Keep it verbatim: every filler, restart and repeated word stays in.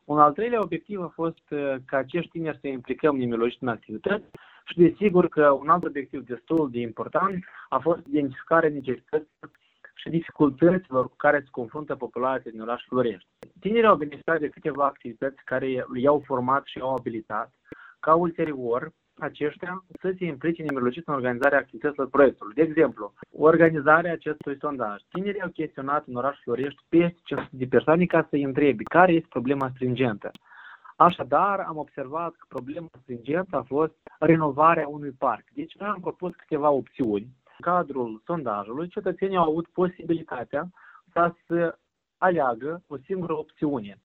Un al treilea obiectiv a fost uh, ca acești tineri să implicăm nemiloșit în activități și desigur că un alt obiectiv destul de important a fost identificarea necesităților și dificultăților cu care se confruntă populația din orașul Florești. Tinerii au beneficiat de câteva activități care i-au format și i-au abilitat, ca ulterior aceștia să se implice nemilocit în organizarea activităților proiectului. De exemplu, organizarea acestui sondaj. Tinerii au chestionat în orașul Florești peste cinci sute de persoane ca să-i întrebe care este problema stringentă. Așadar, am observat că problema stringentă a fost renovarea unui parc. Deci, noi am propus câteva opțiuni. În cadrul sondajului, cetățenii au avut posibilitatea să aleagă o singură opțiune.